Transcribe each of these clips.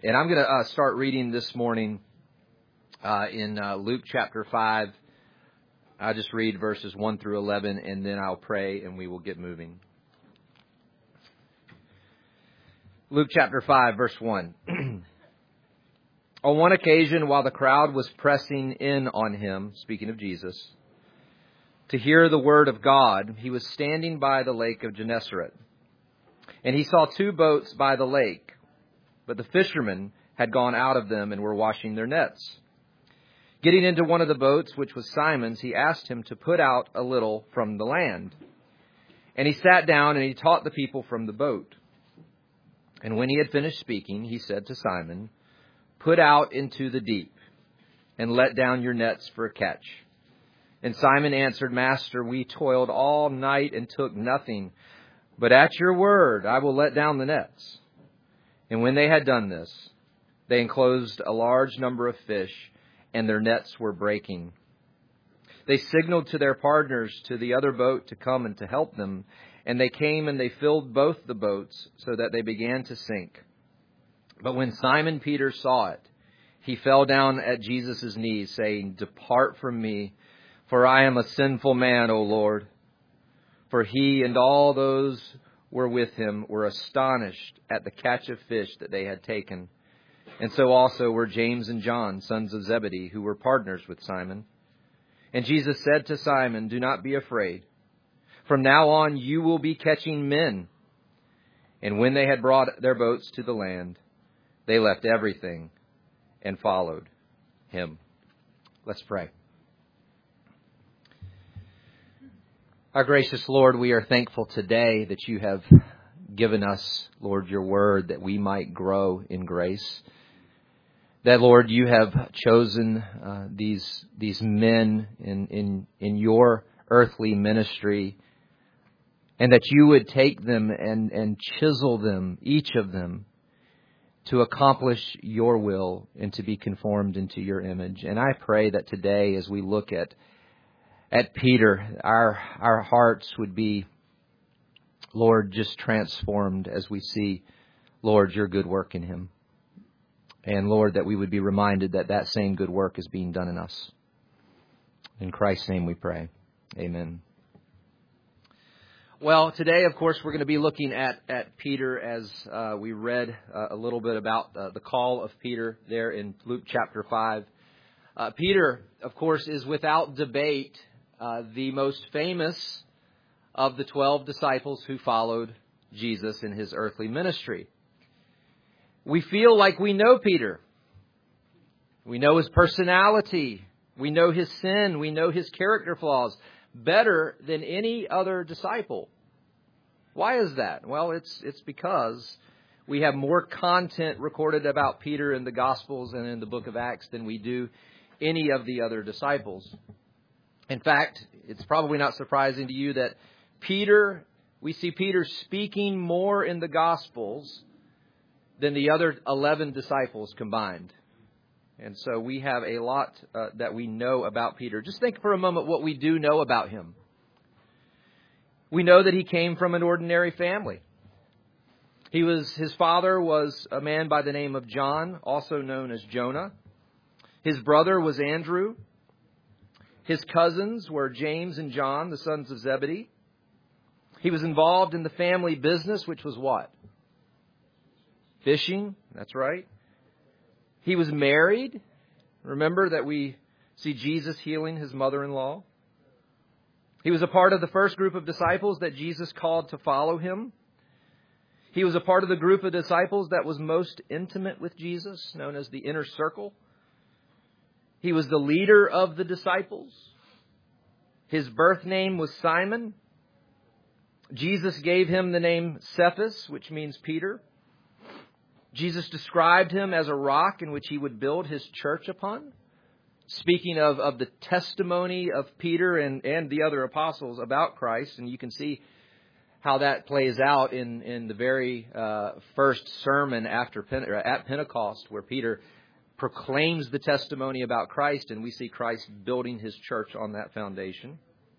And I'm going to start reading this morning in Luke chapter 5. I'll just read verses 1 through 11, and then I'll pray, and we will get moving. Luke chapter 5, verse 1. On one occasion, while the crowd was pressing in on him, speaking of Jesus, to hear the word of God, he was standing by the lake of Gennesaret. And he saw two boats by the lake, but the fishermen had gone out of them and were washing their nets. Getting into one of the boats, which was Simon's, he asked him to put out a little from the land. And he sat down and he taught the people from the boat. And when he had finished speaking, he said to Simon, "Put out into the deep and let down your nets for a catch." And Simon answered, "Master, we toiled all night and took nothing, but at your word I will let down the nets." And when they had done this, they enclosed a large number of fish, and their nets were breaking. They signaled to their partners to the other boat to come and to help them, and they came and they filled both the boats so that they began to sink. But when Simon Peter saw it, he fell down at Jesus' knees, saying, "Depart from me, for I am a sinful man, O Lord." For he and all those were with him were astonished at the catch of fish that they had taken. And so also were James and John, sons of Zebedee, who were partners with Simon. And Jesus said to Simon, "Do not be afraid. From now on you will be catching men." And when they had brought their boats to the land, they left everything and followed him. Let's pray. Our gracious Lord, we are thankful today that you have given us, Lord, your word that we might grow in grace. That, Lord, you have chosen these men in your earthly ministry, and that you would take them and chisel them, each of them, to accomplish your will and to be conformed into your image. And I pray that today, as we look at Peter, our hearts would be, Lord, just transformed as we see, Lord, your good work in him. And Lord, that we would be reminded that that same good work is being done in us. In Christ's name we pray. Amen. Well, today, of course, we're going to be looking at Peter as we read a little bit about the call of Peter there in Luke chapter 5. Peter, of course, is without debate the most famous of the 12 disciples who followed Jesus in his earthly ministry. We feel like we know Peter. We know his personality. We know his sin. We know his character flaws better than any other disciple. Why is that? Well, it's because we have more content recorded about Peter in the Gospels and in the book of Acts than we do any of the other disciples. In fact, it's probably not surprising to you that we see Peter speaking more in the Gospels than the other 11 disciples combined. And so we have a lot that we know about Peter. Just think for a moment what we do know about him. We know that he came from an ordinary family. His father was a man by the name of John, also known as Jonah. His brother was Andrew. His cousins were James and John, the sons of Zebedee. He was involved in the family business, which was what? Fishing. That's right. He was married. Remember that we see Jesus healing his mother-in-law. He was a part of the first group of disciples that Jesus called to follow him. He was a part of the group of disciples that was most intimate with Jesus, known as the inner circle. He was the leader of the disciples. His birth name was Simon. Jesus gave him the name Cephas, which means Peter. Jesus described him as a rock in which he would build his church upon. Speaking of the testimony of Peter and the other apostles about Christ, and you can see how that plays out in the very first sermon at Pentecost, where Peter proclaims the testimony about Christ, and we see Christ building his church on that foundation.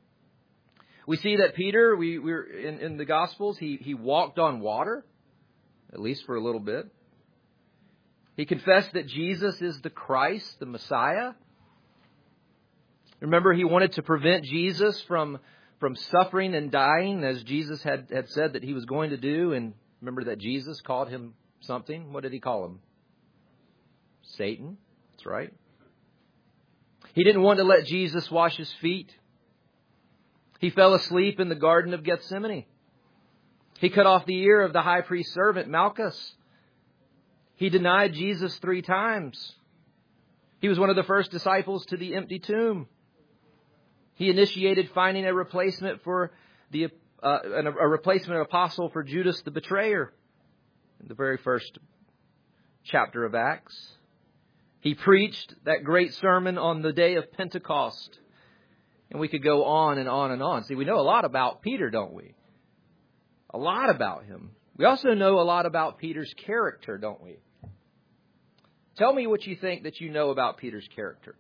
We see that Peter, we're in the Gospels, he walked on water, at least for a little bit. He confessed that Jesus is the Christ, the Messiah. Remember, he wanted to prevent Jesus from suffering and dying, as Jesus had said that he was going to do. And remember that Jesus called him something. What did he call him? Satan. That's right. He didn't want to let Jesus wash his feet. He fell asleep in the Garden of Gethsemane. He cut off the ear of the high priest's servant, Malchus. He denied Jesus 3 times. He was one of the first disciples to the empty tomb. He initiated finding a replacement for a replacement apostle for Judas the betrayer in the very first chapter of Acts. He preached that great sermon on the day of Pentecost. And we could go on and on and on. See, we know a lot about Peter, don't we? A lot about him. We also know a lot about Peter's character, don't we? Tell me what you think that you know about Peter's character.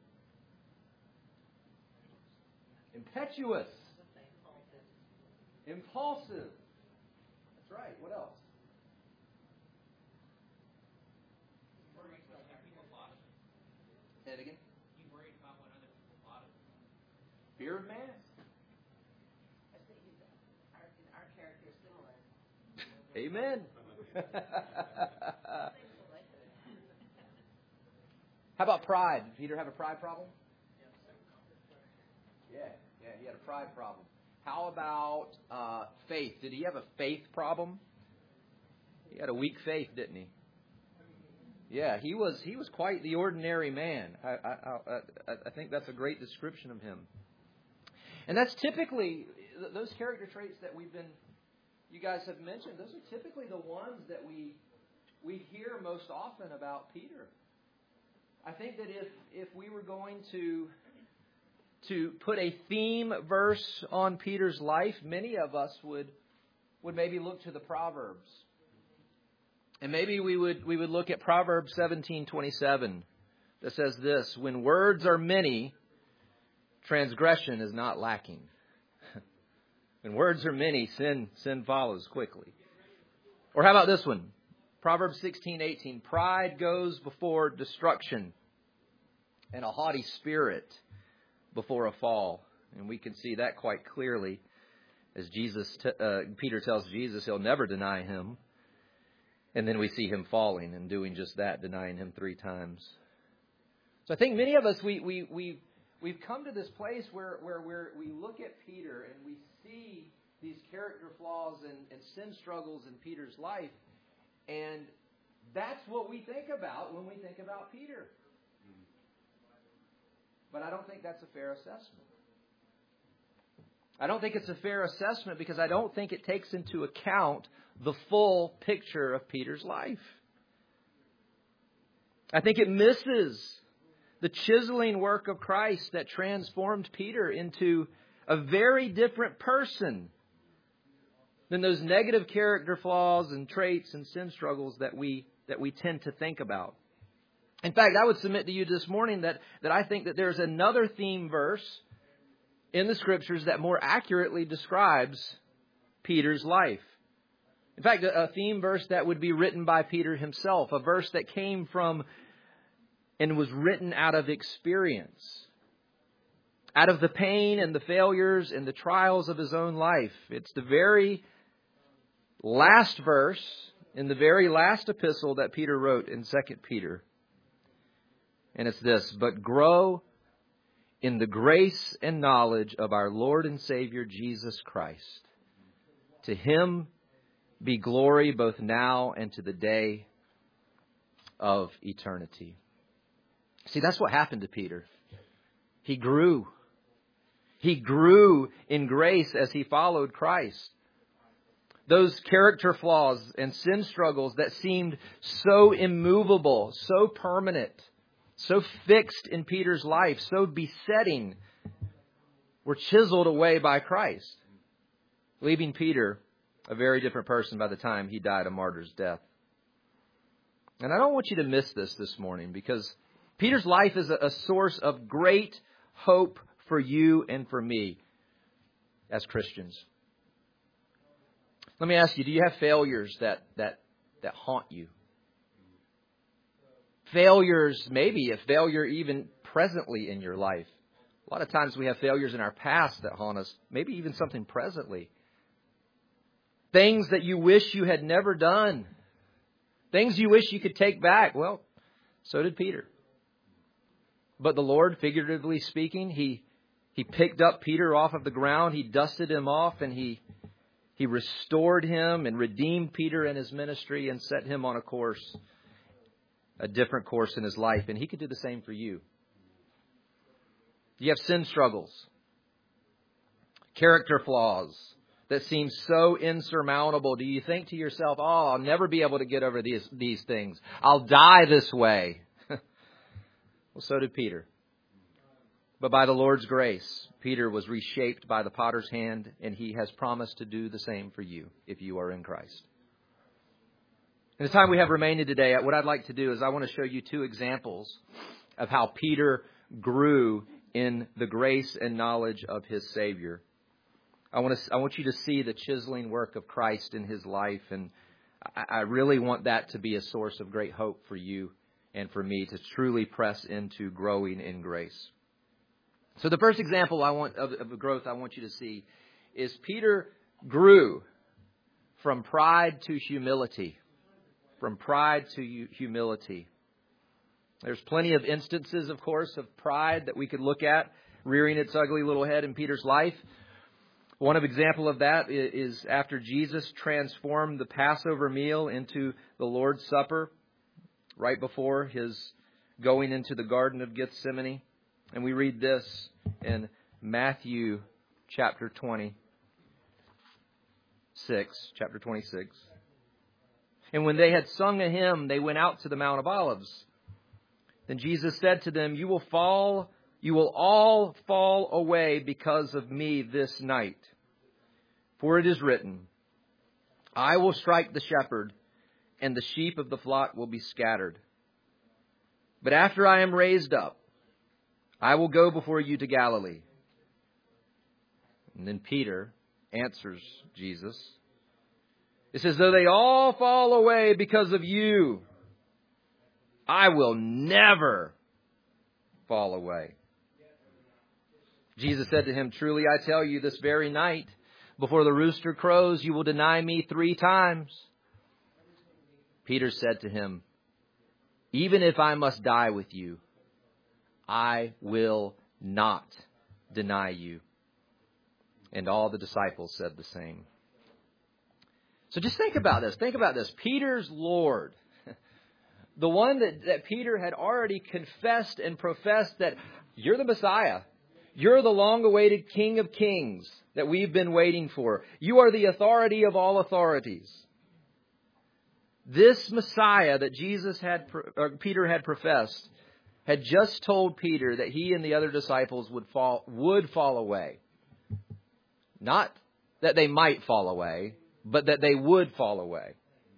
Impetuous. Impulsive. That's right. What else? Say it again. You worried about what other people thought of you. Fear of man. I think our character is similar. Amen. How about pride? Did Peter have a pride problem? Yeah, he had a pride problem. How about faith? Did he have a faith problem? He had a weak faith, didn't he? Yeah, he was quite the ordinary man. I think that's a great description of him. And that's typically those character traits that you guys have mentioned. Those are typically the ones that we hear most often about Peter. I think that if we were going to put a theme verse on Peter's life, many of us would maybe look to the Proverbs. And maybe we would look at Proverbs 17:27 that says this: when words are many, transgression is not lacking. When words are many, sin follows quickly. Or how about this one? Proverbs 16:18. Pride goes before destruction, and a haughty spirit before a fall. And we can see that quite clearly as Peter tells Jesus he'll never deny him. And then we see him falling and doing just that, denying him 3 times. So I think many of us, we've come to this place where we look at Peter and we see these character flaws and sin struggles in Peter's life. And that's what we think about when we think about Peter. But I don't think that's a fair assessment. I don't think it's a fair assessment because I don't think it takes into account the full picture of Peter's life. I think it misses the chiseling work of Christ that transformed Peter into a very different person than those negative character flaws and traits and sin struggles that we tend to think about. In fact, I would submit to you this morning that I think that there's another theme verse in the Scriptures that more accurately describes Peter's life. In fact, a theme verse that would be written by Peter himself, a verse that came from and was written out of experience, out of the pain and the failures and the trials of his own life. It's the very last verse in the very last epistle that Peter wrote in 2 Peter. And it's this: but grow in the grace and knowledge of our Lord and Savior Jesus Christ. To Him be glory both now and to the day of eternity. See, that's what happened to Peter. He grew. He grew in grace as he followed Christ. Those character flaws and sin struggles that seemed so immovable, so permanent, so fixed in Peter's life, so besetting, were chiseled away by Christ, leaving Peter a very different person by the time he died a martyr's death. And I don't want you to miss this morning, because Peter's life is a source of great hope for you and for me as Christians. Let me ask you, do you have failures that haunt you? failures, maybe a failure even presently in your life. A lot of times we have failures in our past that haunt us, maybe even something presently. Things that you wish you had never done. Things you wish you could take back. Well, so did Peter. But the Lord, figuratively speaking, He picked up Peter off of the ground. He dusted him off and He restored him and redeemed Peter and his ministry and set him on a course, a different course in his life. And He could do the same for you. You have sin struggles, character flaws that seem so insurmountable. Do you think to yourself, oh, I'll never be able to get over these things. I'll die this way. Well, so did Peter. But by the Lord's grace, Peter was reshaped by the potter's hand, and He has promised to do the same for you if you are in Christ. In the time we have remaining today, what I'd like to do is I want to show you two examples of how Peter grew in the grace and knowledge of his Savior. I want you to see the chiseling work of Christ in His life, and I really want that to be a source of great hope for you and for me to truly press into growing in grace. So the first example of growth I want you to see is Peter grew from pride to humility. From pride to humility. There's plenty of instances, of course, of pride that we could look at rearing its ugly little head in Peter's life. One example of that is after Jesus transformed the Passover meal into the Lord's Supper right before His going into the Garden of Gethsemane. And we read this in Matthew chapter 26. And when they had sung a hymn, they went out to the Mount of Olives. Then Jesus said to them, You will all fall away because of me this night. For it is written, I will strike the shepherd, and the sheep of the flock will be scattered. But after I am raised up, I will go before you to Galilee. And then Peter answers Jesus. It says, though they all fall away because of you, I will never fall away. Jesus said to him, Truly I tell you, this very night, before the rooster crows, you will deny me 3 times. Peter said to him, Even if I must die with you, I will not deny you. And all the disciples said the same. So just think about this. Think about this. Peter's Lord, the one that Peter had already confessed and professed that you're the Messiah. You're the long-awaited King of Kings that we've been waiting for. You are the authority of all authorities. This Messiah that Peter had professed had just told Peter that he and the other disciples would fall away. Not that they might fall away, but that they would fall away.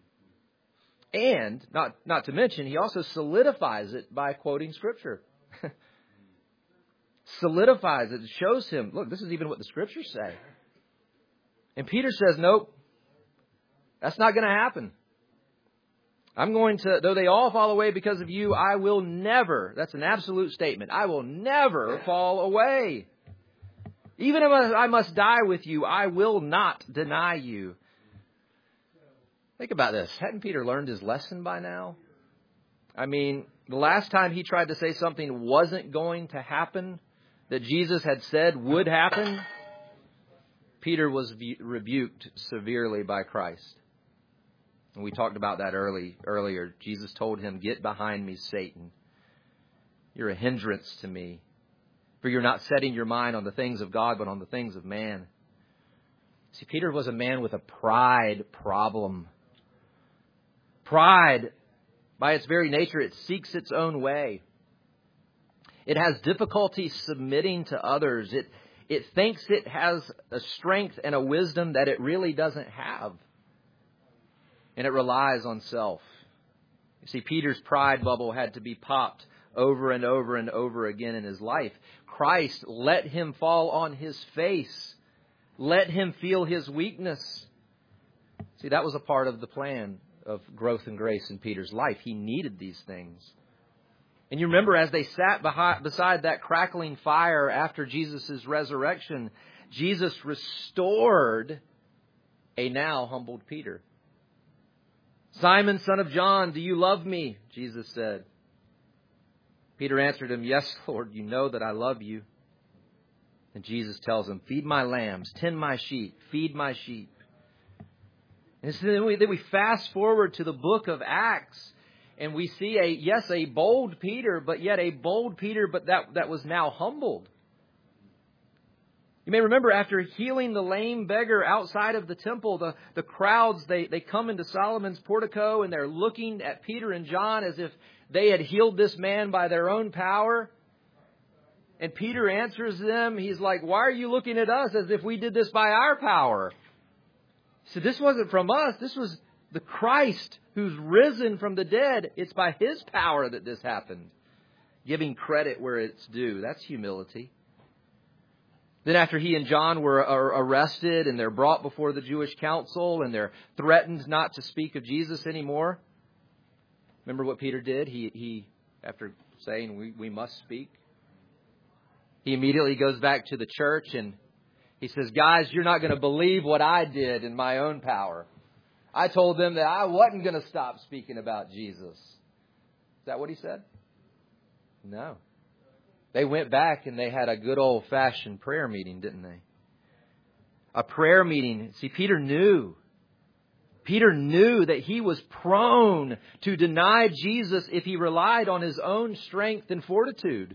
And, not to mention, he also solidifies it by quoting Scripture. Solidifies it. It shows him, look, this is even what the Scriptures say. And Peter says, nope, that's not going to happen. Though they all fall away because of you, I will never, that's an absolute statement, I will never fall away. Even if I must die with you, I will not deny you. Think about this. Hadn't Peter learned his lesson by now? I mean, the last time he tried to say something wasn't going to happen, that Jesus had said would happen, Peter was rebuked severely by Christ. And we talked about that earlier. Jesus told him, Get behind me, Satan. You're a hindrance to me. For you're not setting your mind on the things of God, but on the things of man. See, Peter was a man with a pride problem. Pride, by its very nature, it seeks its own way. It has difficulty submitting to others. It thinks it has a strength and a wisdom that it really doesn't have. And it relies on self. You see, Peter's pride bubble had to be popped over and over and over again in his life. Christ let him fall on his face. Let him feel his weakness. See, that was a part of the plan of growth and grace in Peter's life. He needed these things. And you remember as they sat beside that crackling fire after Jesus' resurrection, Jesus restored a now humbled Peter. Simon, son of John, do you love me? Jesus said. Peter answered him, yes, Lord, you know that I love you. And Jesus tells him, feed my lambs, tend my sheep, feed my sheep. And so then we fast forward to the book of Acts, and we see a bold Peter, but that was now humbled. You may remember after healing the lame beggar outside of the temple, the crowds, they come into Solomon's portico and they're looking at Peter and John as if they had healed this man by their own power. And Peter answers them. He's like, why are you looking at us as if we did this by our power? He said, this wasn't from us. This was the Christ who's risen from the dead. It's by His power that this happened. Giving credit where it's due. That's humility. Then after he and John were arrested and they're brought before the Jewish council and they're threatened not to speak of Jesus anymore. Remember what Peter did? He after saying we must speak, he immediately goes back to the church and he says, guys, you're not going to believe what I did in my own power. I told them that I wasn't going to stop speaking about Jesus. Is that what he said? No. They went back and they had a good old-fashioned prayer meeting, didn't they? A prayer meeting. See, Peter knew that he was prone to deny Jesus if he relied on his own strength and fortitude.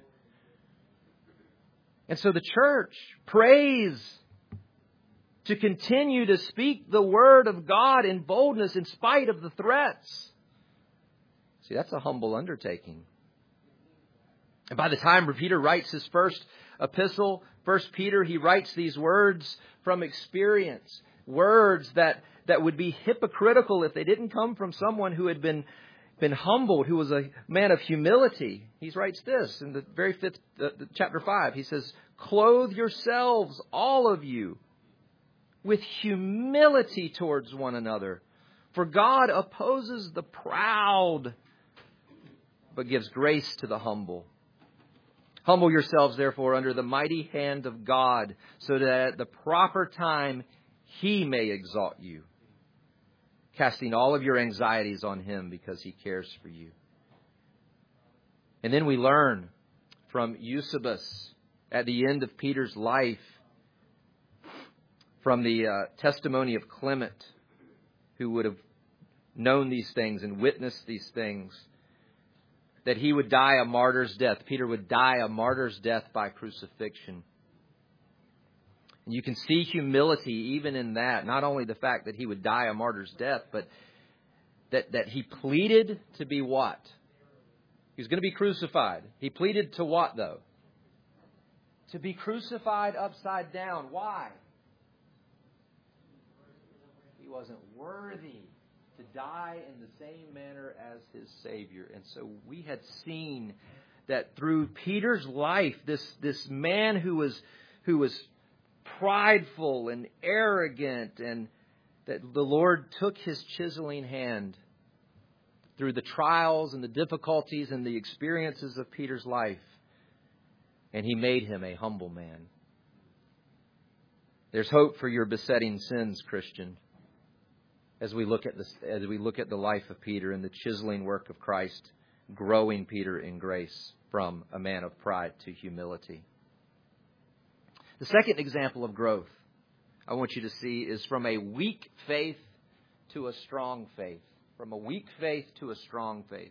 And so the church prays to continue to speak the word of God in boldness in spite of the threats. See, that's a humble undertaking. And by the time Peter writes his first epistle, 1 Peter, he writes these words from experience. Words that would be hypocritical if they didn't come from someone who had been humbled, who was a man of humility. He writes this in the very fifth, chapter 5. He says, clothe yourselves, all of you, with humility towards one another. For God opposes the proud, but gives grace to the humble. Humble yourselves, therefore, under the mighty hand of God, so that at the proper time He may exalt you, casting all of your anxieties on Him because He cares for you. And then we learn from Eusebius at the end of Peter's life, from the testimony of Clement, who would have known these things and witnessed these things, that he would die a martyr's death. Peter would die a martyr's death by crucifixion. And you can see humility even in that. Not only the fact that he would die a martyr's death, but that he pleaded to be what? He was going to be crucified. He pleaded to what, though? To be crucified upside down. Why? He wasn't worthy to die in the same manner as his Savior. And so we had seen that through Peter's life, this man who was prideful and arrogant, and that the Lord took His chiseling hand through the trials and the difficulties and the experiences of Peter's life, and He made him a humble man. There's hope for your besetting sins, Christian, as we look at the life of Peter and the chiseling work of Christ, growing Peter in grace from a man of pride to humility. The second example of growth I want you to see is from a weak faith to a strong faith. From a weak faith to a strong faith.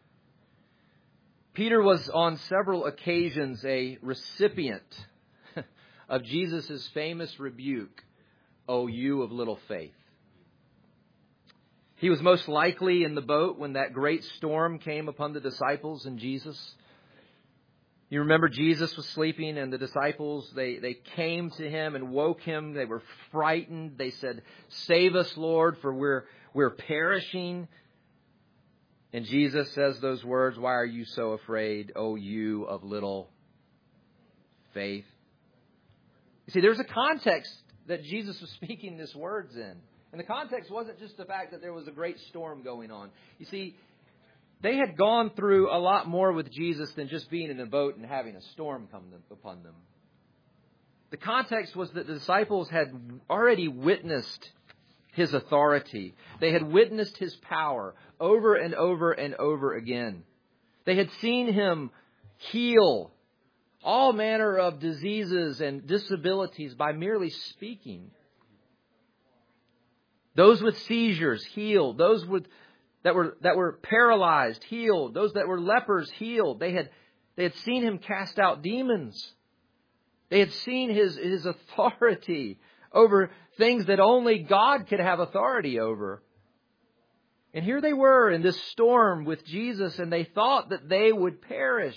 Peter was on several occasions a recipient of Jesus' famous rebuke, "O you of little faith." He was most likely in the boat when that great storm came upon the disciples and Jesus. You remember Jesus was sleeping and the disciples, they came to Him and woke Him. They were frightened. They said, "Save us, Lord, for we're perishing." And Jesus says those words, "Why are you so afraid, O you of little faith?" You see, there's a context that Jesus was speaking these words in. And the context wasn't just the fact that there was a great storm going on. You see, they had gone through a lot more with Jesus than just being in a boat and having a storm come upon them. The context was that the disciples had already witnessed His authority. They had witnessed His power over and over and over again. They had seen Him heal all manner of diseases and disabilities by merely speaking. Those with seizures healed. Those that were paralyzed healed. Those that were lepers healed. They had seen Him cast out demons. They had seen His authority over things that only God could have authority over. And here they were in this storm with Jesus, and they thought that they would perish.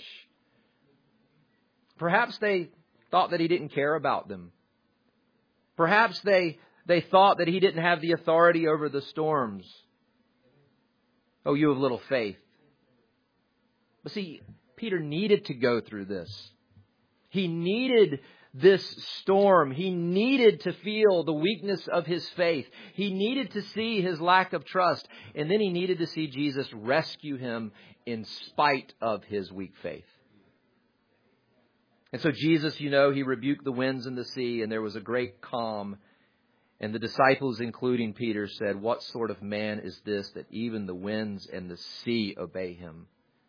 Perhaps they thought that He didn't care about them. Perhaps they thought that He didn't have the authority over the storms. Oh, you have little faith. But see, Peter needed to go through this. He needed this storm. He needed to feel the weakness of his faith. He needed to see his lack of trust. And then he needed to see Jesus rescue him in spite of his weak faith. And so Jesus, He rebuked the winds and the sea, and there was a great calm. And the disciples, including Peter, said, "What sort of man is this that even the winds and the sea obey Him?"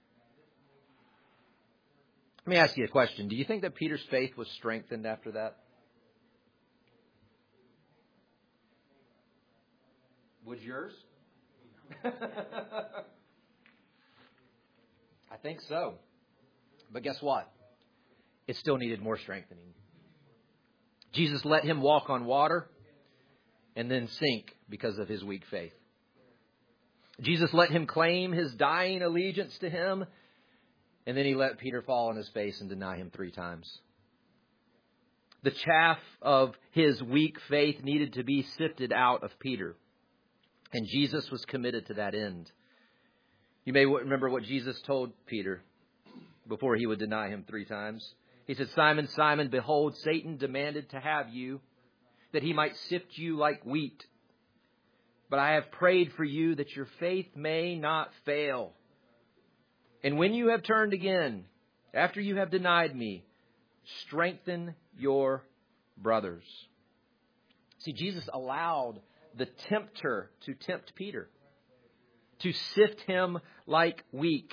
Let me ask you a question. Do you think that Peter's faith was strengthened after that? Was yours? I think so. But guess what? It still needed more strengthening. Jesus let him walk on water and then sink because of his weak faith. Jesus let him claim his dying allegiance to Him, and then He let Peter fall on his face and deny Him 3 times. The chaff of his weak faith needed to be sifted out of Peter. And Jesus was committed to that end. You may remember what Jesus told Peter before he would deny Him 3 times. He said, "Simon, Simon, behold, Satan demanded to have you, that he might sift you like wheat. But I have prayed for you that your faith may not fail. And when you have turned again, after you have denied me, strengthen your brothers." See, Jesus allowed the tempter to tempt Peter, to sift him like wheat.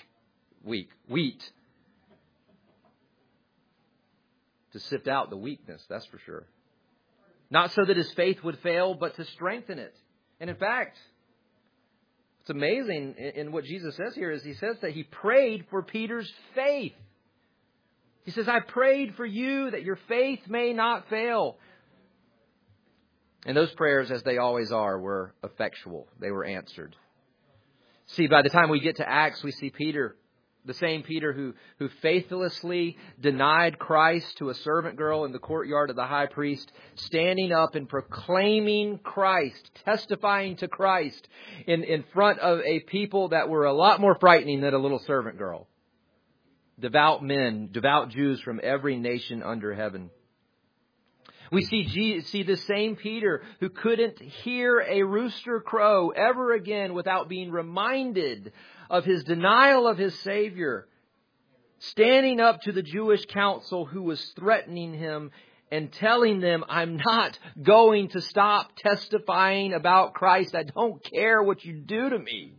To sift out the weakness, that's for sure. Not so that his faith would fail, but to strengthen it. And in fact, what's amazing in what Jesus says here is He says that He prayed for Peter's faith. He says, "I prayed for you that your faith may not fail." And those prayers, as they always are, were effectual. They were answered. See, by the time we get to Acts, we see Peter, the same Peter who faithlessly denied Christ to a servant girl in the courtyard of the high priest, standing up and proclaiming Christ, testifying to Christ in front of a people that were a lot more frightening than a little servant girl. Devout men, devout Jews from every nation under heaven. We see the same Peter who couldn't hear a rooster crow ever again without being reminded of his denial of his Savior, standing up to the Jewish council who was threatening him and telling them, "I'm not going to stop testifying about Christ. I don't care what you do to me."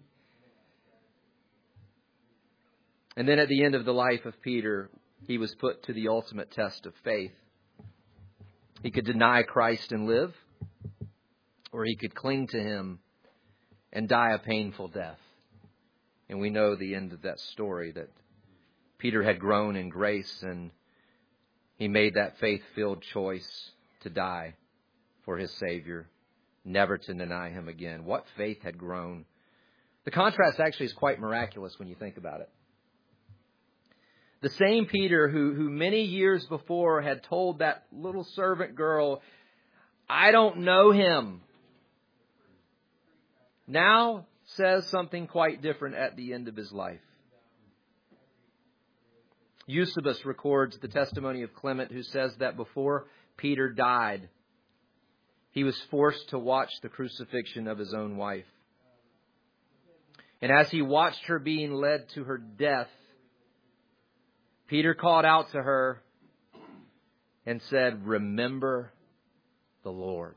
And then at the end of the life of Peter, he was put to the ultimate test of faith. He could deny Christ and live, or he could cling to Him and die a painful death. And we know the end of that story, that Peter had grown in grace and he made that faith-filled choice to die for his Savior, never to deny Him again. What faith had grown. The contrast actually is quite miraculous when you think about it. The same Peter who many years before had told that little servant girl, "I don't know him," now says something quite different at the end of his life. Eusebius records the testimony of Clement, who says that before Peter died, he was forced to watch the crucifixion of his own wife. And as he watched her being led to her death, Peter called out to her and said, "Remember the Lord."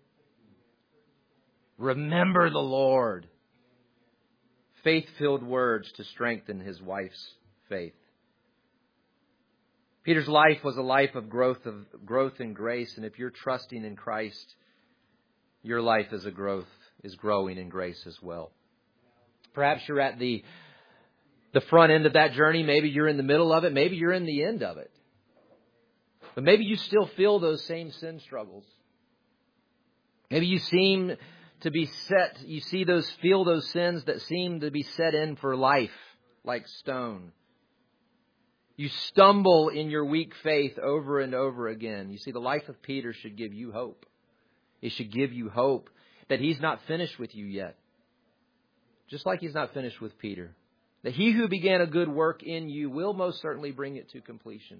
Remember the Lord. Faith-filled words to strengthen his wife's faith. Peter's life was a life of growth in grace, and if you're trusting in Christ, your life is growing in grace as well. Perhaps you're at the front end of that journey. Maybe you're in the middle of it. Maybe you're in the end of it. But maybe you still feel those same sin struggles. Maybe you seem to be feel those sins that seem to be set in for life, like stone. You stumble in your weak faith over and over again. You see, the life of Peter should give you hope. It should give you hope that he's not finished with you yet. Just like he's not finished with Peter. That he who began a good work in you will most certainly bring it to completion.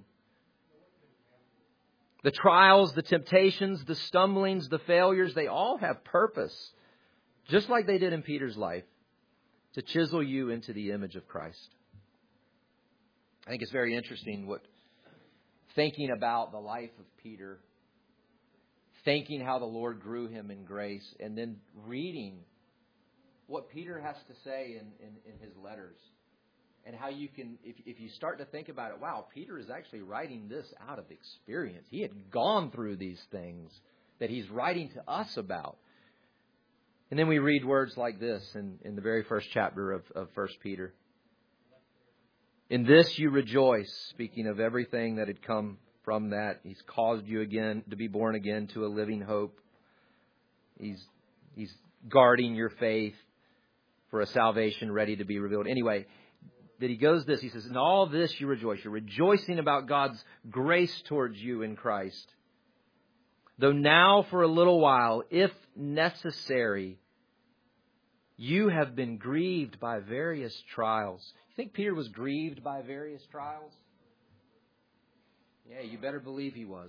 The trials, the temptations, the stumblings, the failures, they all have purpose. Just like they did in Peter's life. To chisel you into the image of Christ. I think it's very interesting thinking about the life of Peter. Thinking how the Lord grew him in grace. And then reading what Peter has to say in his letters. And how you can, if you start to think about it, wow, Peter is actually writing this out of experience. He had gone through these things that he's writing to us about. And then we read words like this in the very first chapter of 1 Peter. In this you rejoice, speaking of everything that had come from that. He's caused you again to be born again to a living hope. He's guarding your faith for a salvation ready to be revealed. Anyway, that he goes this, he says, in all this you rejoice. You're rejoicing about God's grace towards you in Christ. Though now for a little while, if necessary, you have been grieved by various trials. You think Peter was grieved by various trials? Yeah, you better believe he was.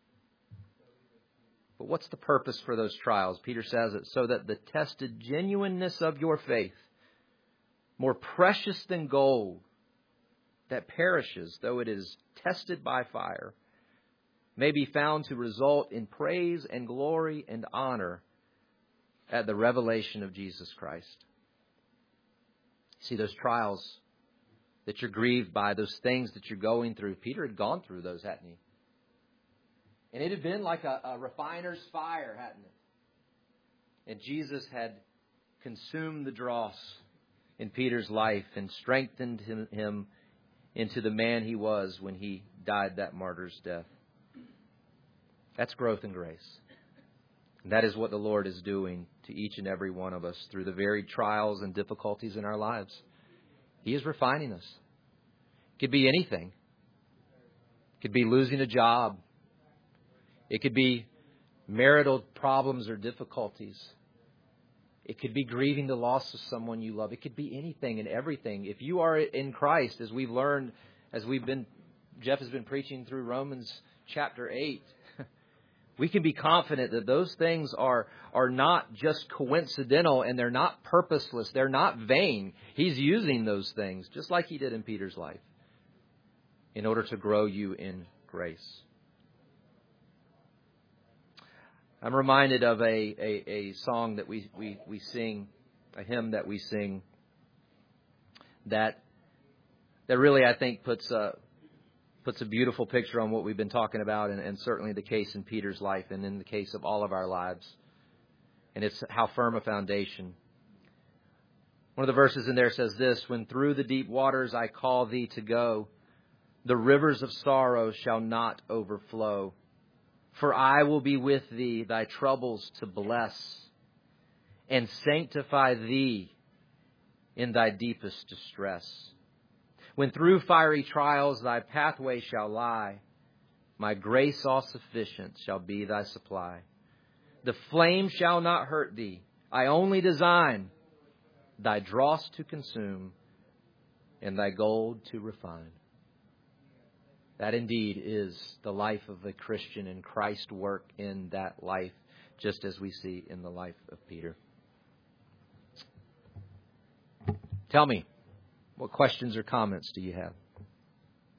But what's the purpose for those trials? Peter says it so that the tested genuineness of your faith, more precious than gold that perishes, though it is tested by fire, may be found to result in praise and glory and honor at the revelation of Jesus Christ. See, those trials that you're grieved by, those things that you're going through, Peter had gone through those, hadn't he? And it had been like a refiner's fire, hadn't it? And Jesus had consumed the dross in Peter's life and strengthened him into the man he was when he died that martyr's death. That's growth in grace. And that is what the Lord is doing to each and every one of us through the varied trials and difficulties in our lives. He is refining us. It could be anything. It could be losing a job. It could be marital problems or difficulties. It could be grieving the loss of someone you love. It could be anything and everything. If you are in Christ, as we've learned, Jeff has been preaching through Romans chapter 8, we can be confident that those things are not just coincidental and they're not purposeless. They're not vain. He's using those things, just like he did in Peter's life, in order to grow you in grace. I'm reminded of a song that we sing, a hymn that we sing, that really, I think, puts a beautiful picture on what we've been talking about, and certainly the case in Peter's life and in the case of all of our lives. And it's how firm a foundation. One of the verses in there says this: when through the deep waters I call thee to go, the rivers of sorrow shall not overflow. For I will be with thee, thy troubles to bless, and sanctify thee in thy deepest distress. When through fiery trials thy pathway shall lie, my grace all sufficient shall be thy supply. The flame shall not hurt thee, I only design thy dross to consume, and thy gold to refine. That indeed is the life of a Christian, and Christ's work in that life, just as we see in the life of Peter. Tell me, what questions or comments do you have?